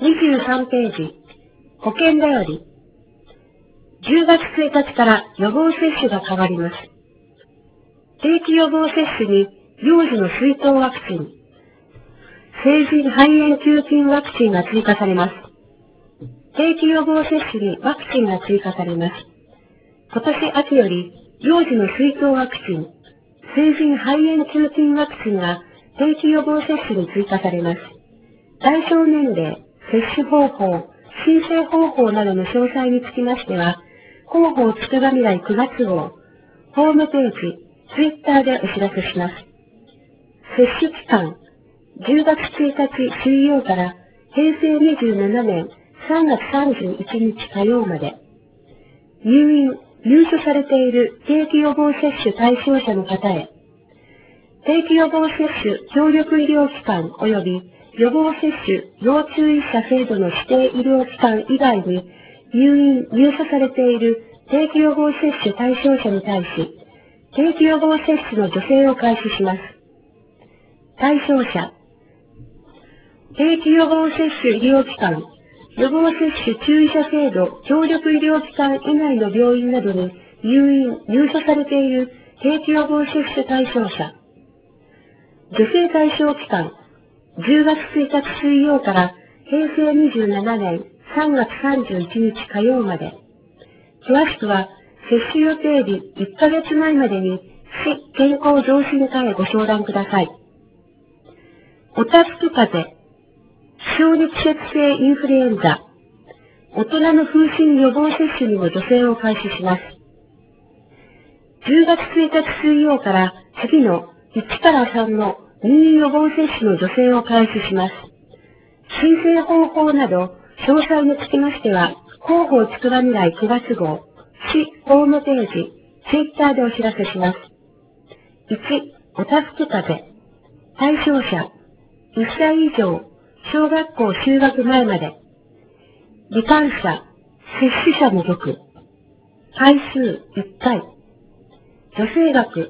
23ページ、保険だより。10月1日から予防接種が変わります。定期予防接種に幼児の水痘ワクチン、成人肺炎球菌ワクチンが追加されます。定期予防接種にワクチンが追加されます。今年秋より幼児の水痘ワクチン、成人肺炎球菌ワクチンが定期予防接種に追加されます。対象年齢、接種方法、申請方法などの詳細につきましては、広報つくばみらい9月号、ホームページ、ツイッターでお知らせします。接種期間、10月1日水曜から平成27年3月31日火曜まで、入所されている定期予防接種対象者の方へ、定期予防接種協力医療機関及び予防接種要注意者制度の指定医療機関以外に入所されている定期予防接種対象者に対し、定期予防接種の助成を開始します。対象者、定期予防接種医療機関、予防接種注意者制度協力医療機関以外の病院などに入所されている定期予防接種対象者、助成対象期間、10月1日水曜から平成27年3月31日火曜まで。詳しくは、接種予定日1ヶ月前までに市健康増進課へご相談ください。おたふく風邪、小児季節性インフルエンザ、大人の風疹予防接種にも助成を開始します。10月1日水曜から次の1から3の任意予防接種の助成を開始します。申請方法など詳細につきましては、広報つくばみらい9月号、市ホームページ、ツイッターでお知らせします。1、おたふく風邪。対象者、1歳以上、小学校就学前まで。罹患者、接種者除く。回数1回。助成額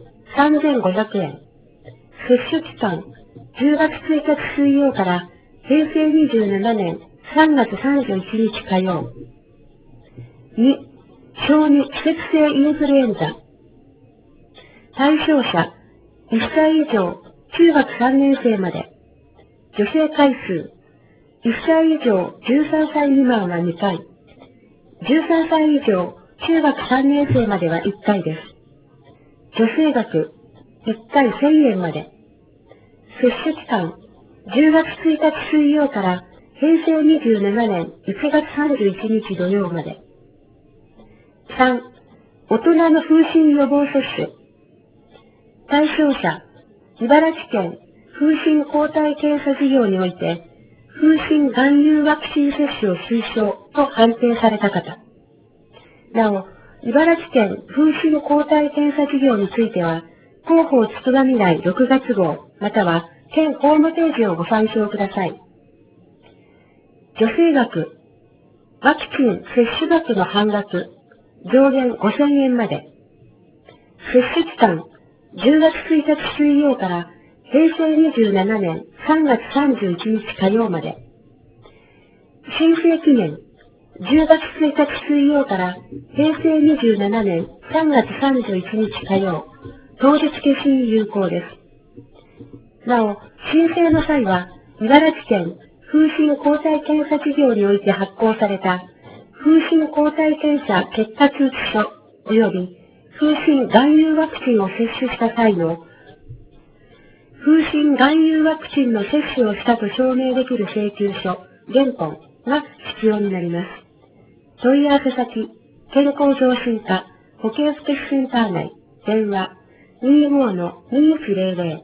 3500円。接種期間、10月1日水曜から平成27年3月31日火曜。2、小児季節性インフルエンザ。対象者、1歳以上、中学3年生まで。助成回数、1歳以上、13歳未満は2回。13歳以上、中学3年生までは1回です。助成額、1回1000円まで。接種期間、10月1日水曜から平成27年1月31日土曜まで。3、大人の風疹予防接種。対象者、茨城県風疹抗体検査事業において、風疹含有ワクチン接種を推奨と判定された方。なお、茨城県風疹抗体検査事業については、広報つくばみらい6月号、または県ホームページをご参照ください。助成額、ワクチン接種額の半額、上限5000円まで。接種期間、10月1日水曜から平成27年3月31日火曜まで。申請期限、10月1日水曜から平成27年3月31日火曜、当日消しに有効です。なお、申請の際は、茨城県風疹抗体検査事業において発行された風疹抗体検査結果通知書及び風疹含有ワクチンを接種した際の風疹含有ワクチンの接種をしたと証明できる請求書、原本が必要になります。問い合わせ先、健康増進課、保健福祉センター内、電話 25-2100。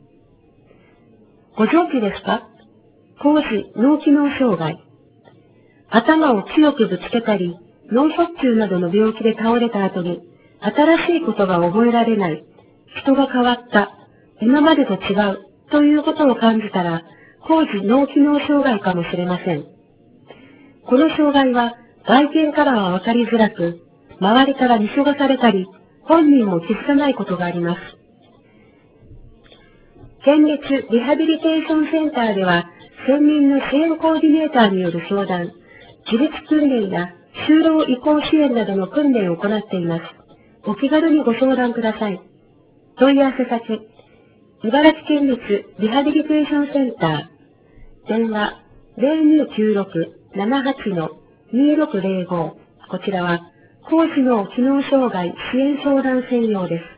ご存知ですか？高次脳機能障害。頭を強くぶつけたり、脳卒中などの病気で倒れた後に、新しいことが覚えられない、人が変わった、今までと違う、ということを感じたら、高次脳機能障害かもしれません。この障害は、外見からはわかりづらく、周りから見過ごされたり、本人も気づかないことがあります。県立リハビリテーションセンターでは、 専任の支援コーディネーターによる相談、自立訓練や就労移行支援などの訓練を行っています。お気軽にご相談ください。問い合わせ先、茨城県立リハビリテーションセンター、電話0296-78-2605。こちらは、高知の機能障害支援相談専用です。